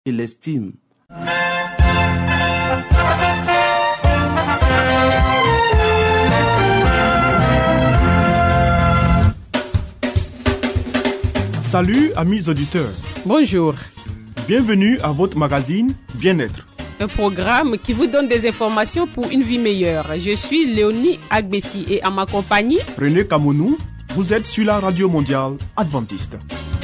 et l'estime. Salut amis auditeurs. Bonjour. Bienvenue à votre magazine Bien-être. Un programme qui vous donne des informations pour une vie meilleure. Je suis Léonie Agbessi et à ma compagnie, René Kamounou, vous êtes sur la Radio Mondiale Adventiste.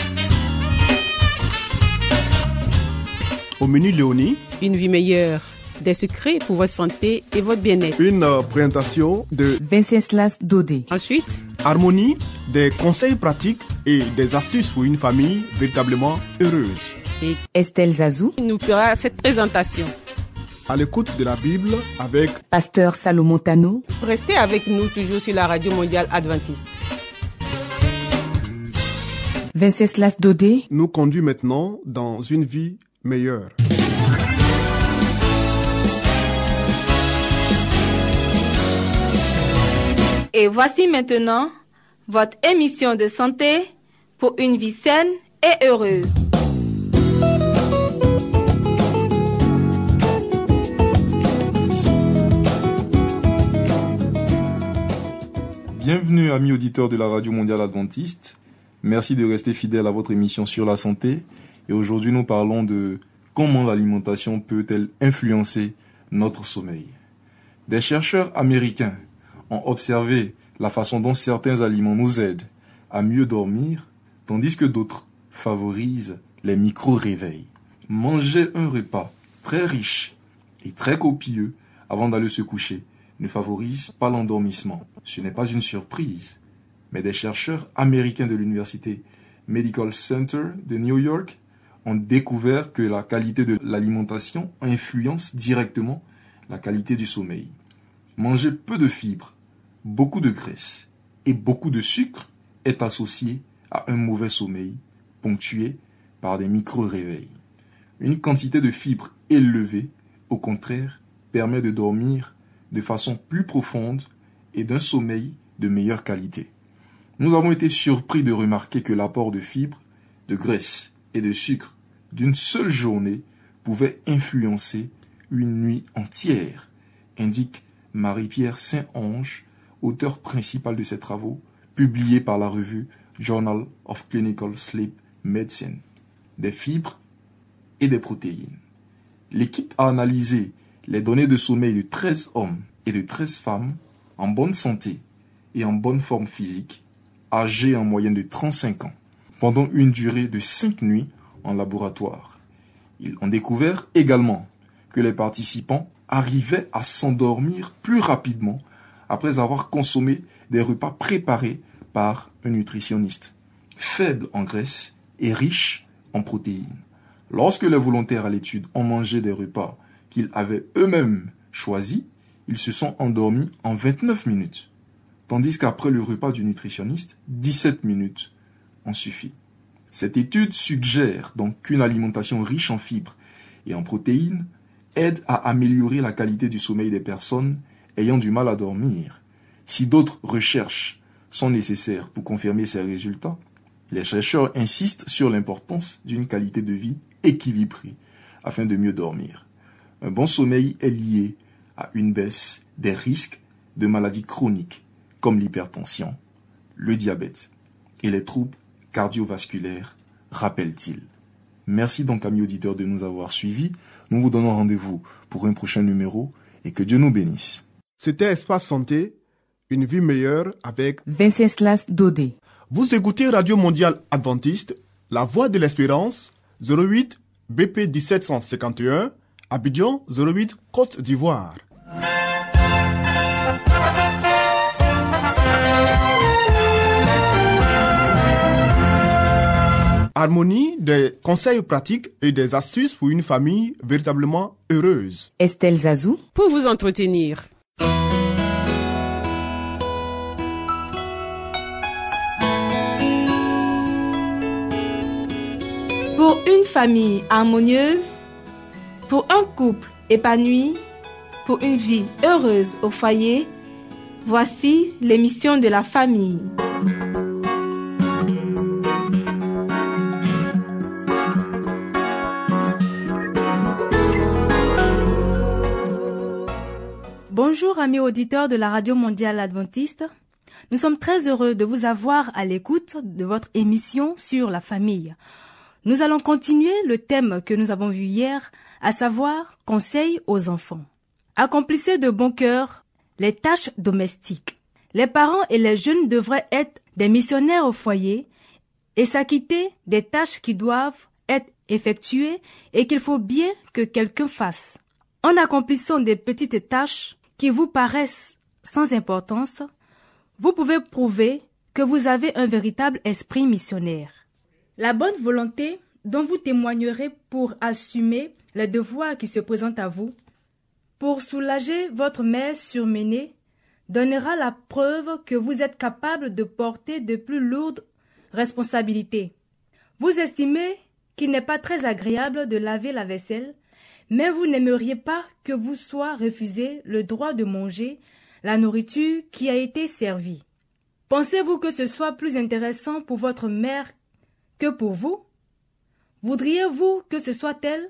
Au menu Léonie, une vie meilleure, des secrets pour votre santé et votre bien-être. Une présentation de Venceslas Dodé. Ensuite, Harmonie, des conseils pratiques et des astuces pour une famille véritablement heureuse. et Estelle Zazou. il nous fera cette présentation. À l'écoute de la Bible avec Pasteur Salomon Tano. Restez avec nous toujours sur la Radio Mondiale Adventiste. Venceslas Dodé. nous conduit maintenant dans une vie meilleure. Et voici maintenant votre émission de santé pour une vie saine et heureuse. Bienvenue amis auditeurs de la Radio Mondiale Adventiste. Merci de rester fidèles à votre émission sur la santé. Et aujourd'hui nous parlons de comment l'alimentation peut-elle influencer notre sommeil. Des chercheurs américains ont observé la façon dont certains aliments nous aident à mieux dormir, tandis que d'autres favorisent les micro-réveils. Manger un repas très riche et très copieux avant d'aller se coucher ne favorise pas l'endormissement. Ce n'est pas une surprise, mais des chercheurs américains de l'université Medical Center de New York ont découvert que la qualité de l'alimentation influence directement la qualité du sommeil. Manger peu de fibres, beaucoup de graisse et beaucoup de sucre est associé à un mauvais sommeil ponctué par des micro-réveils. Une quantité de fibres élevée, au contraire, permet de dormir de façon plus profonde et d'un sommeil de meilleure qualité. Nous avons été surpris de remarquer que l'apport de fibres, de graisse et de sucre d'une seule journée pouvait influencer une nuit entière, indique Marie-Pierre Saint-Onge, auteur principal de ces travaux, publiés par la revue Journal of Clinical Sleep Medicine. Des fibres et des protéines. L'équipe a analysé les données de sommeil de 13 hommes et de 13 femmes en bonne santé et en bonne forme physique, âgés en moyenne de 35 ans, pendant une durée de 5 nuits en laboratoire. Ils ont découvert également que les participants arrivaient à s'endormir plus rapidement après avoir consommé des repas préparés par un nutritionniste, faibles en graisse et riches en protéines. Lorsque les volontaires à l'étude ont mangé des repas qu'ils avaient eux-mêmes choisis, ils se sont endormis en 29 minutes, tandis qu'après le repas du nutritionniste, 17 minutes ont suffi. Cette étude suggère donc qu'une alimentation riche en fibres et en protéines aide à améliorer la qualité du sommeil des personnes ayant du mal à dormir. Si d'autres recherches sont nécessaires pour confirmer ces résultats, les chercheurs insistent sur l'importance d'une qualité de vie équilibrée afin de mieux dormir. Un bon sommeil est lié à une baisse des risques de maladies chroniques comme l'hypertension, le diabète et les troubles cardiovasculaires, rappelle-t-il. Merci donc amis auditeurs de nous avoir suivis. Nous vous donnons rendez-vous pour un prochain numéro et que Dieu nous bénisse. C'était Espace Santé, une vie meilleure avec Venceslas Dodé. Vous écoutez Radio Mondiale Adventiste, La Voix de l'Espérance, 08 BP 1751, Abidjan 08 Côte d'Ivoire. Harmonie, des conseils pratiques et des astuces pour une famille véritablement heureuse. Estelle Zazou. Pour vous entretenir. Pour une famille harmonieuse, pour un couple épanoui, pour une vie heureuse au foyer, voici l'émission de la famille. Bonjour amis auditeurs de la Radio Mondiale Adventiste. Nous sommes très heureux de vous avoir à l'écoute de votre émission sur la famille. Nous allons continuer le thème que nous avons vu hier, à savoir conseil aux enfants. Accomplissez de bon cœur les tâches domestiques. Les parents et les jeunes devraient être des missionnaires au foyer et s'acquitter des tâches qui doivent être effectuées et qu'il faut bien que quelqu'un fasse. En accomplissant des petites tâches qui vous paraissent sans importance, vous pouvez prouver que vous avez un véritable esprit missionnaire. La bonne volonté dont vous témoignerez pour assumer les devoirs qui se présentent à vous, pour soulager votre mère surmenée, donnera la preuve que vous êtes capable de porter de plus lourdes responsabilités. Vous estimez qu'il n'est pas très agréable de laver la vaisselle, mais vous n'aimeriez pas que vous soit refusé le droit de manger la nourriture qui a été servie. Pensez-vous que ce soit plus intéressant pour votre mère que pour vous? Voudriez-vous que ce soit elle,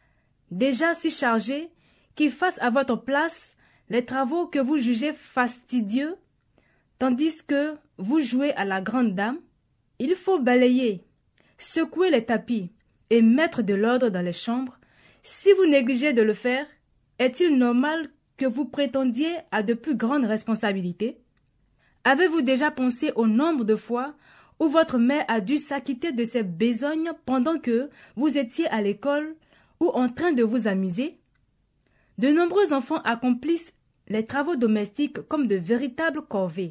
déjà si chargée, qui fasse à votre place les travaux que vous jugez fastidieux, tandis que vous jouez à la grande dame? Il faut balayer, secouer les tapis et mettre de l'ordre dans les chambres. Si vous négligez de le faire, est-il normal que vous prétendiez à de plus grandes responsabilités? Avez-vous déjà pensé au nombre de fois où votre mère a dû s'acquitter de ses besognes pendant que vous étiez à l'école ou en train de vous amuser? De nombreux enfants accomplissent les travaux domestiques comme de véritables corvées.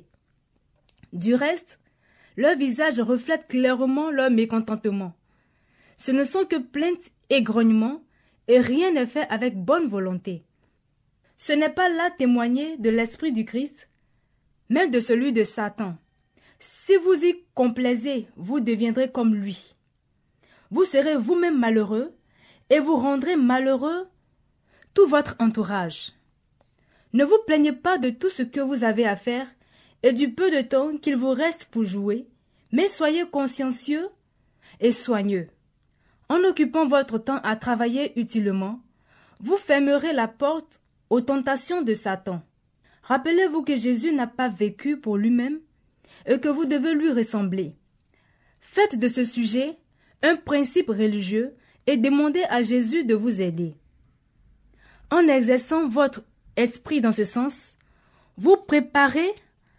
Du reste, leur visage reflète clairement leur mécontentement. Ce ne sont que plaintes et grognements, et rien n'est fait avec bonne volonté. Ce n'est pas là témoigner de l'esprit du Christ, mais de celui de Satan. Si vous y complaisez, vous deviendrez comme lui. Vous serez vous-même malheureux, et vous rendrez malheureux tout votre entourage. Ne vous plaignez pas de tout ce que vous avez à faire et du peu de temps qu'il vous reste pour jouer, mais soyez consciencieux et soigneux. En occupant votre temps à travailler utilement, vous fermerez la porte aux tentations de Satan. Rappelez-vous que Jésus n'a pas vécu pour lui-même et que vous devez lui ressembler. Faites de ce sujet un principe religieux et demandez à Jésus de vous aider. En exerçant votre esprit dans ce sens, vous préparez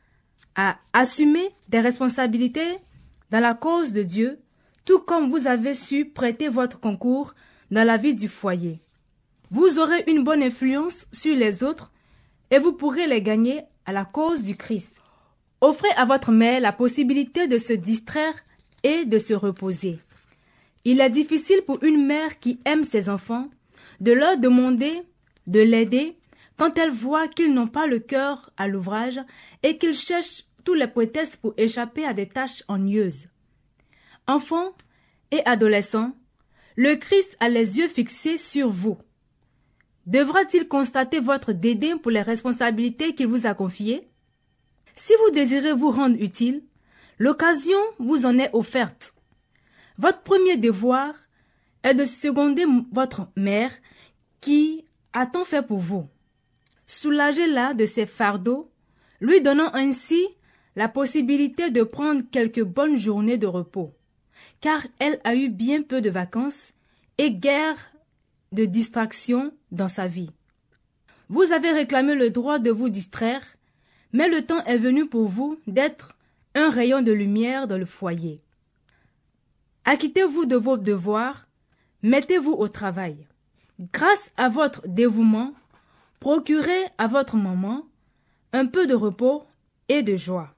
à assumer des responsabilités dans la cause de Dieu, tout comme vous avez su prêter votre concours dans la vie du foyer. Vous aurez une bonne influence sur les autres et vous pourrez les gagner à la cause du Christ. Offrez à votre mère la possibilité de se distraire et de se reposer. Il est difficile pour une mère qui aime ses enfants de leur demander de l'aider quand elle voit qu'ils n'ont pas le cœur à l'ouvrage et qu'ils cherchent tous les prétextes pour échapper à des tâches ennuyeuses. Enfants et adolescents, le Christ a les yeux fixés sur vous. Devra-t-il constater votre dédain pour les responsabilités qu'il vous a confiées? Si vous désirez vous rendre utile, l'occasion vous en est offerte. Votre premier devoir est de seconder votre mère qui a tant fait pour vous. Soulagez-la de ses fardeaux, lui donnant ainsi la possibilité de prendre quelques bonnes journées de repos, car elle a eu bien peu de vacances et guère de distractions dans sa vie. Vous avez réclamé le droit de vous distraire, mais le temps est venu pour vous d'être un rayon de lumière dans le foyer. Acquittez-vous de vos devoirs, mettez-vous au travail. Grâce à votre dévouement, procurez à votre maman un peu de repos et de joie.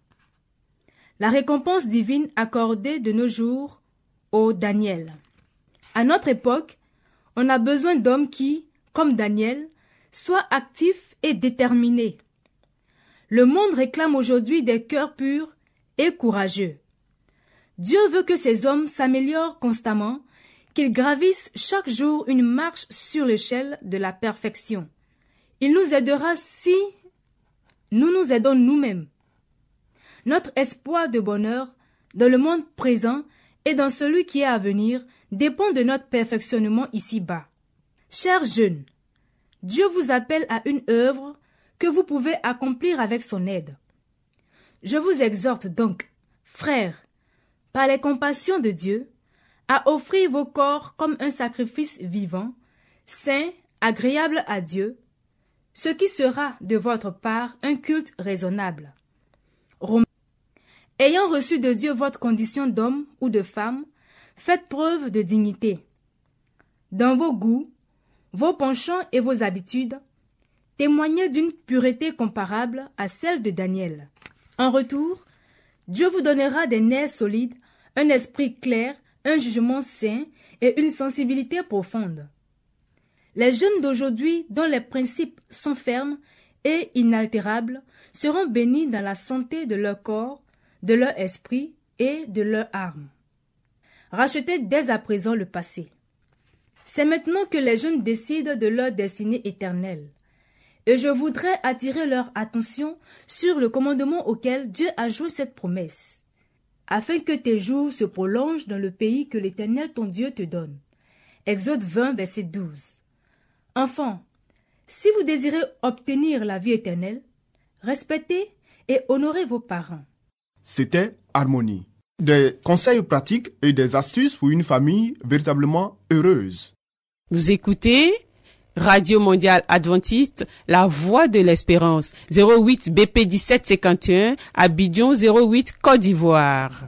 La récompense divine accordée de nos jours au Daniel. À notre époque, on a besoin d'hommes qui, comme Daniel, soient actifs et déterminés. Le monde réclame aujourd'hui des cœurs purs et courageux. Dieu veut que ces hommes s'améliorent constamment, qu'ils gravissent chaque jour une marche sur l'échelle de la perfection. Il nous aidera si nous nous aidons nous-mêmes. Notre espoir de bonheur dans le monde présent et dans celui qui est à venir dépend de notre perfectionnement ici-bas. Chers jeunes, Dieu vous appelle à une œuvre que vous pouvez accomplir avec son aide. Je vous exhorte donc, frères, par les compassions de Dieu, à offrir vos corps comme un sacrifice vivant, saint, agréable à Dieu, ce qui sera de votre part un culte raisonnable. Ayant reçu de Dieu votre condition d'homme ou de femme, faites preuve de dignité. Dans vos goûts, vos penchants et vos habitudes, témoignez d'une pureté comparable à celle de Daniel. En retour, Dieu vous donnera des nerfs solides, un esprit clair, un jugement sain et une sensibilité profonde. Les jeunes d'aujourd'hui, dont les principes sont fermes et inaltérables, seront bénis dans la santé de leur corps, de leur esprit et de leur âme. Rachetez dès à présent le passé. C'est maintenant que les jeunes décident de leur destinée éternelle. Et je voudrais attirer leur attention sur le commandement auquel Dieu a joint cette promesse, afin que tes jours se prolongent dans le pays que l'Éternel ton Dieu te donne. Exode 20, verset 12. Enfants, si vous désirez obtenir la vie éternelle, respectez et honorez vos parents. C'était Harmonie. Des conseils pratiques et des astuces pour une famille véritablement heureuse. Vous écoutez Radio Mondiale Adventiste, la voix de l'espérance, 08 BP 1751, Abidjan 08, Côte d'Ivoire.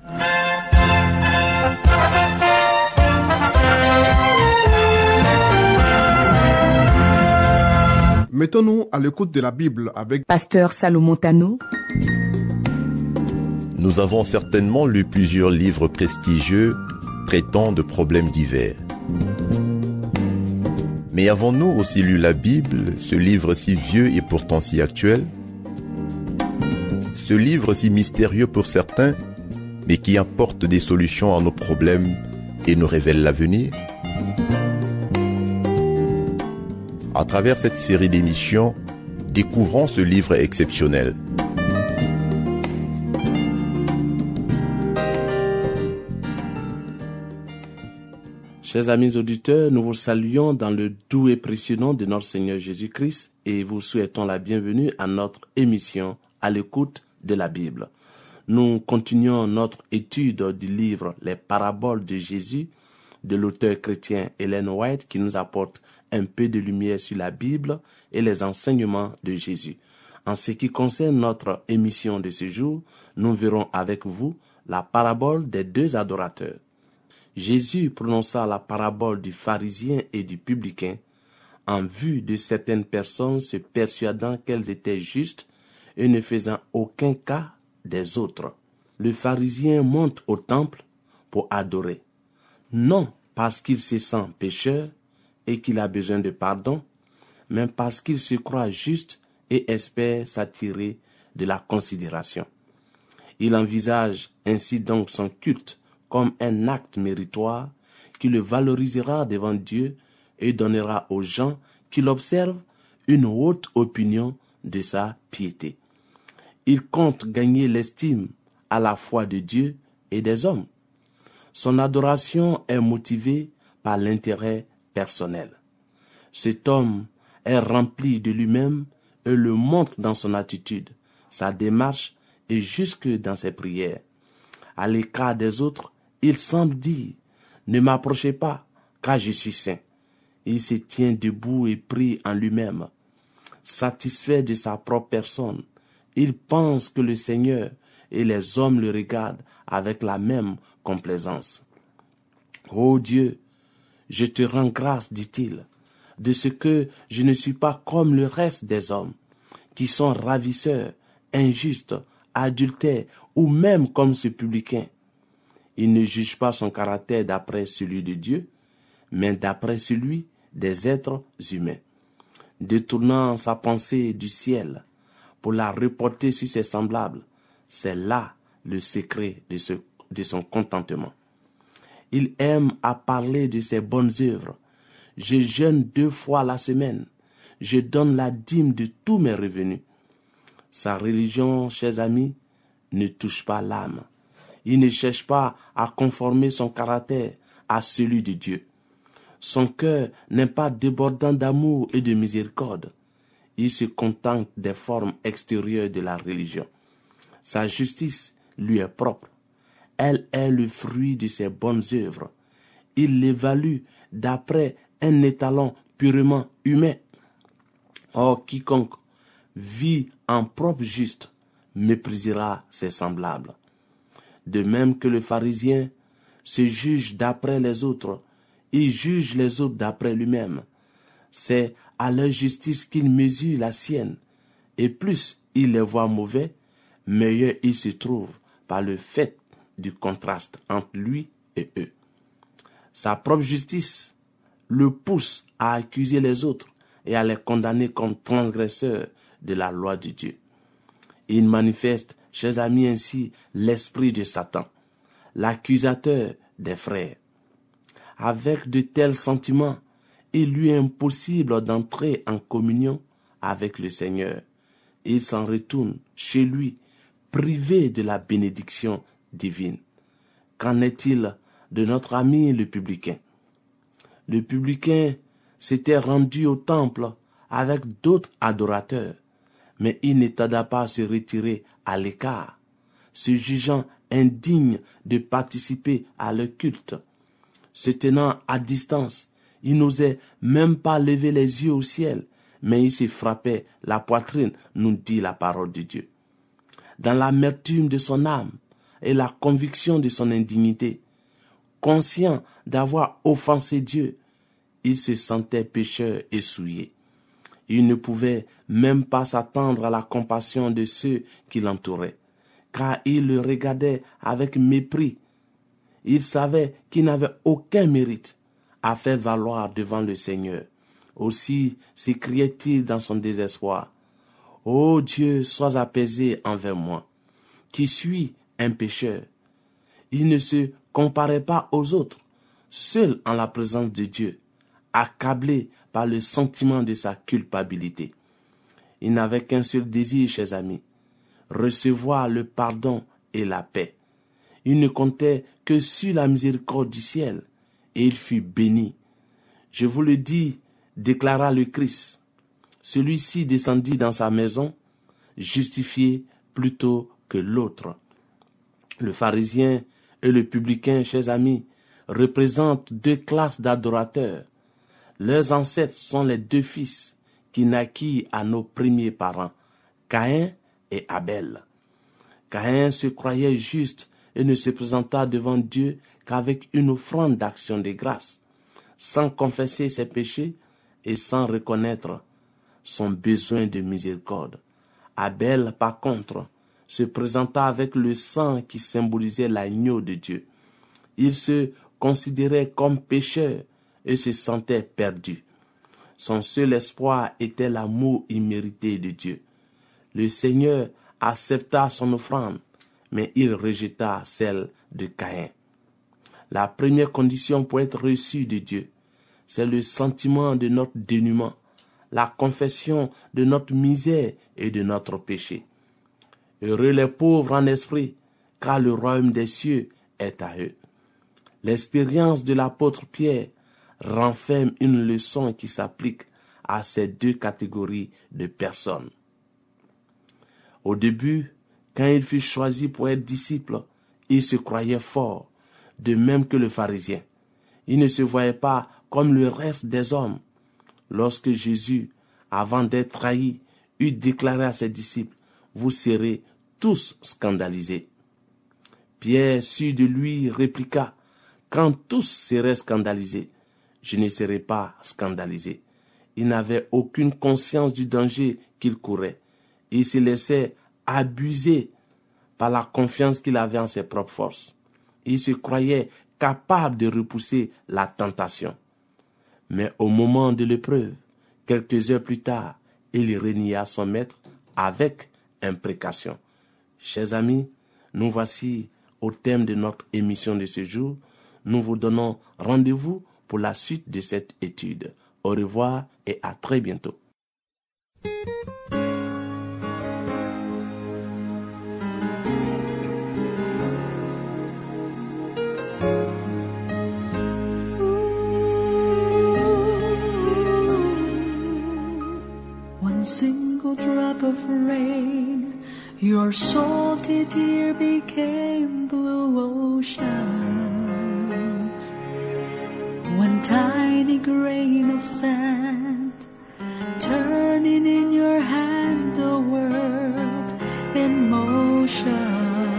Mettons-nous à l'écoute de la Bible avec Pasteur Salomon Tano. Nous avons certainement lu plusieurs livres prestigieux traitant de problèmes divers. Mais avons-nous aussi lu la Bible, ce livre si vieux et pourtant si actuel? Ce livre si mystérieux pour certains, mais qui apporte des solutions à nos problèmes et nous révèle l'avenir? À travers cette série d'émissions, découvrons ce livre exceptionnel. Chers amis auditeurs, nous vous saluons dans le doux et précieux nom de notre Seigneur Jésus-Christ et vous souhaitons la bienvenue à notre émission à l'écoute de la Bible. Nous continuons notre étude du livre Les paraboles de Jésus de l'auteur chrétien Ellen White qui nous apporte un peu de lumière sur la Bible et les enseignements de Jésus. En ce qui concerne notre émission de ce jour, nous verrons avec vous la parabole des deux adorateurs. Jésus prononça la parabole du pharisien et du publicain en vue de certaines personnes se persuadant qu'elles étaient justes et ne faisant aucun cas des autres. Le pharisien monte au temple pour adorer, non parce qu'il se sent pécheur et qu'il a besoin de pardon, mais parce qu'il se croit juste et espère s'attirer de la considération. Il envisage ainsi donc son culte comme un acte méritoire qui le valorisera devant Dieu et donnera aux gens qui l'observent une haute opinion de sa piété. Il compte gagner l'estime à la fois de Dieu et des hommes. Son adoration est motivée par l'intérêt personnel. Cet homme est rempli de lui-même et le montre dans son attitude, sa démarche et jusque dans ses prières. À l'écart des autres, il semble dire « Ne m'approchez pas, car je suis saint ». Il se tient debout et prie en lui-même. Satisfait de sa propre personne, il pense que le Seigneur et les hommes le regardent avec la même complaisance. « Ô Dieu, je te rends grâce, dit-il, de ce que je ne suis pas comme le reste des hommes, qui sont ravisseurs, injustes, adultères ou même comme ce publicain. Il ne juge pas son caractère d'après celui de Dieu, mais d'après celui des êtres humains. Détournant sa pensée du ciel pour la reporter sur ses semblables, c'est là le secret de son contentement. Il aime à parler de ses bonnes œuvres. Je jeûne 2 fois la semaine. Je donne la dîme de tous mes revenus. Sa religion, chers amis, ne touche pas l'âme. Il ne cherche pas à conformer son caractère à celui de Dieu. Son cœur n'est pas débordant d'amour et de miséricorde. Il se contente des formes extérieures de la religion. Sa justice lui est propre. Elle est le fruit de ses bonnes œuvres. Il l'évalue d'après un étalon purement humain. Or, quiconque vit en propre juste méprisera ses semblables. De même que le pharisien se juge d'après les autres, il juge les autres d'après lui-même. C'est à leur justice qu'il mesure la sienne, et plus il les voit mauvais, meilleur il se trouve par le fait du contraste entre lui et eux. Sa propre justice le pousse à accuser les autres et à les condamner comme transgresseurs de la loi de Dieu. Il manifeste, chers amis, ainsi l'esprit de Satan, l'accusateur des frères. Avec de tels sentiments, il lui est impossible d'entrer en communion avec le Seigneur. Il s'en retourne chez lui, privé de la bénédiction divine. Qu'en est-il de notre ami le publicain? Le publicain s'était rendu au temple avec d'autres adorateurs, mais il ne tarda pas à se retirer à l'écart, se jugeant indigne de participer à leur culte. Se tenant à distance, il n'osait même pas lever les yeux au ciel, mais il se frappait la poitrine, nous dit la parole de Dieu. Dans l'amertume de son âme et la conviction de son indignité, conscient d'avoir offensé Dieu, il se sentait pécheur et souillé. Il ne pouvait même pas s'attendre à la compassion de ceux qui l'entouraient, car il le regardait avec mépris. Il savait qu'il n'avait aucun mérite à faire valoir devant le Seigneur. Aussi s'écriait-il dans son désespoir: « Ô Dieu, sois apaisé envers moi, qui suis un pécheur. » Il ne se comparait pas aux autres, seul en la présence de Dieu, accablé par le sentiment de sa culpabilité. Il n'avait qu'un seul désir, chers amis, recevoir le pardon et la paix. Il ne comptait que sur la miséricorde du ciel, et il fut béni. Je vous le dis, déclara le Christ. Celui-ci descendit dans sa maison, justifié plutôt que l'autre. Le pharisien et le publicain, chers amis, représentent deux classes d'adorateurs. Leurs ancêtres sont les deux fils qui naquirent à nos premiers parents, Caïn et Abel. Caïn se croyait juste et ne se présenta devant Dieu qu'avec une offrande d'action de grâce, sans confesser ses péchés et sans reconnaître son besoin de miséricorde. Abel, par contre, se présenta avec le sang qui symbolisait l'agneau de Dieu. Il se considérait comme pécheur et se sentait perdu. Son seul espoir était l'amour immérité de Dieu. Le Seigneur accepta son offrande, mais il rejeta celle de Caïn. La première condition pour être reçu de Dieu, c'est le sentiment de notre dénuement, la confession de notre misère et de notre péché. Heureux les pauvres en esprit, car le royaume des cieux est à eux. L'expérience de l'apôtre Pierre renferme une leçon qui s'applique à ces deux catégories de personnes. Au début, quand il fut choisi pour être disciple, il se croyait fort, de même que le pharisien. Il ne se voyait pas comme le reste des hommes. Lorsque Jésus, avant d'être trahi, eut déclaré à ses disciples: « Vous serez tous scandalisés. » Pierre, sûr de lui, répliqua: « Quand tous seraient scandalisés, je ne serai pas scandalisé. » Il n'avait aucune conscience du danger qu'il courait. Il se laissait abuser par la confiance qu'il avait en ses propres forces. Il se croyait capable de repousser la tentation. Mais au moment de l'épreuve, quelques heures plus tard, il renia son maître avec imprécation. Chers amis, nous voici au thème de notre émission de ce jour. Nous vous donnons rendez-vous pour la suite de cette étude. Au revoir et à très bientôt. One one single drop of rain, your salty tear became blue oceans. One tiny grain of sand, turning in your hand the world in motion.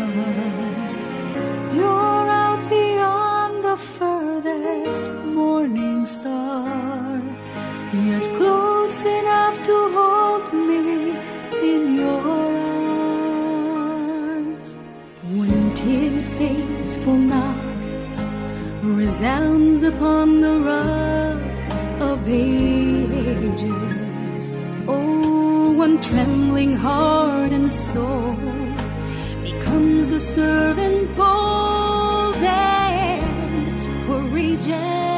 You're out beyond the furthest morning star, yet close enough to hold me in your arms. When timid faithful knock resounds upon the rock of ages, oh, one trembling heart and soul becomes a servant bold and courageous.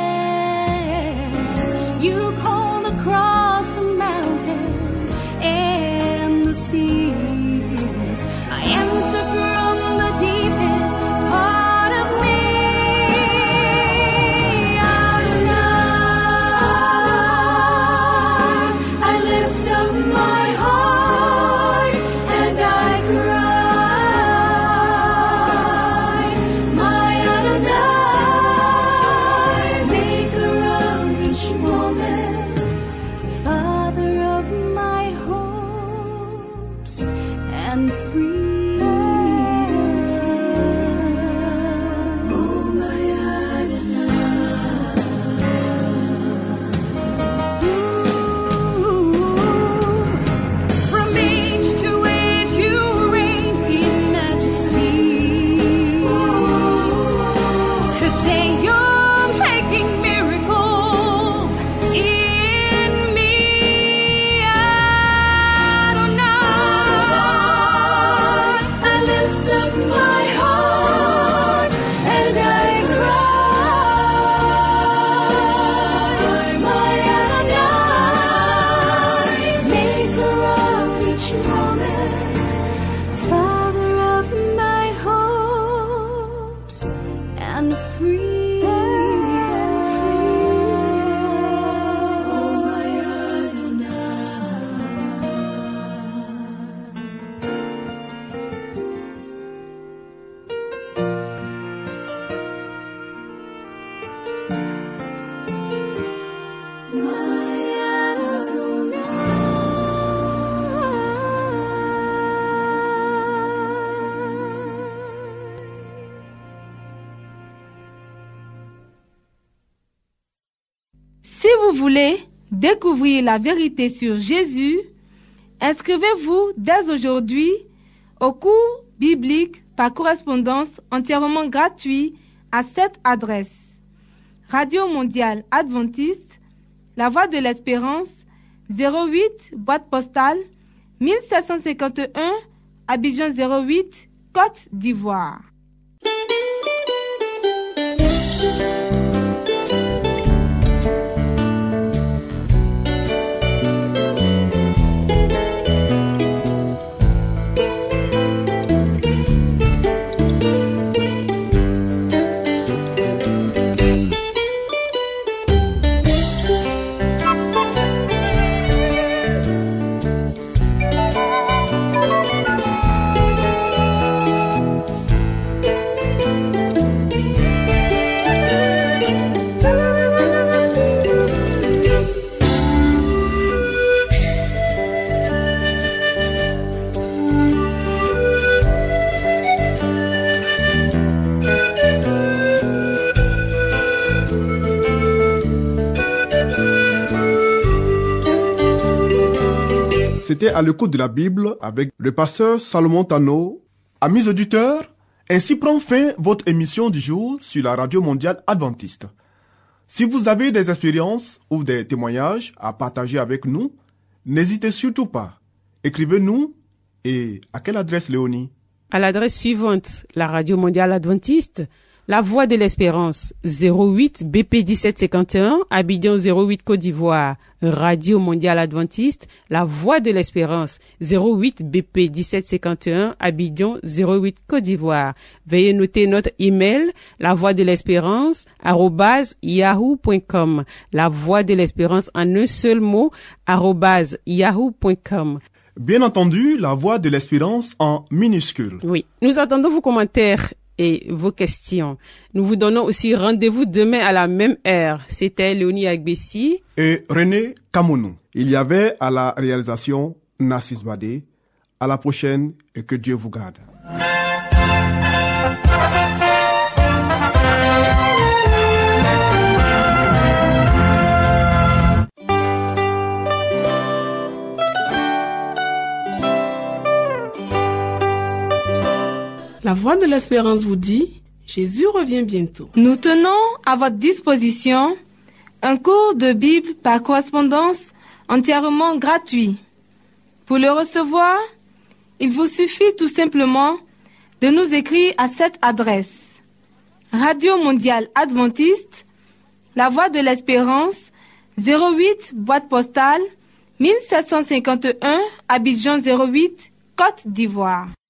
You call across the mountains and the seas. I answer from the deepest part of me. I lift up my heart and I cry, my Adonai, maker of each moment, Father of my hopes and free. Oh, my Adonai. From age to age you reign in majesty. Today you're making miracles in me, Adonai. I lift up my heart and I cry, my Adonai, maker of each moment, Father of my hopes and free. Oh, my Adonai. Si vous voulez découvrir la vérité sur Jésus, inscrivez-vous dès aujourd'hui au cours biblique par correspondance entièrement gratuit à cette adresse: Radio Mondiale Adventiste, La Voie de l'Espérance, 08 boîte postale 1751, Abidjan 08, Côte d'Ivoire. C'était à l'écoute de la Bible avec le pasteur Salomon Tano. Amis auditeurs, ainsi prend fin votre émission du jour sur la Radio Mondiale Adventiste. Si vous avez des expériences ou des témoignages à partager avec nous, n'hésitez surtout pas. Écrivez-nous. Et à quelle adresse, Léonie? À l'adresse suivante: la Radio Mondiale Adventiste, La Voix de l'Espérance, 08 BP 1751, Abidjan 08 Côte d'Ivoire. Radio Mondiale Adventiste, La Voix de l'Espérance, 08 BP 1751, Abidjan 08 Côte d'Ivoire. Veuillez noter notre email, lavoixdelespérance @yahoo.com. La Voix de l'Espérance en un seul mot, @yahoo.com. Bien entendu, La Voix de l'Espérance en minuscule. Oui, nous attendons vos commentaires et vos questions. Nous vous donnons aussi rendez-vous demain à la même heure. C'était Léonie Agbessi et René Kamounou. Il y avait à la réalisation Nassis Badé. À la prochaine et que Dieu vous garde. La Voix de l'Espérance vous dit, Jésus revient bientôt. Nous tenons à votre disposition un cours de Bible par correspondance entièrement gratuit. Pour le recevoir, il vous suffit tout simplement de nous écrire à cette adresse. Radio Mondiale Adventiste, La Voix de l'Espérance, 08 boîte postale 1751, Abidjan 08, Côte d'Ivoire.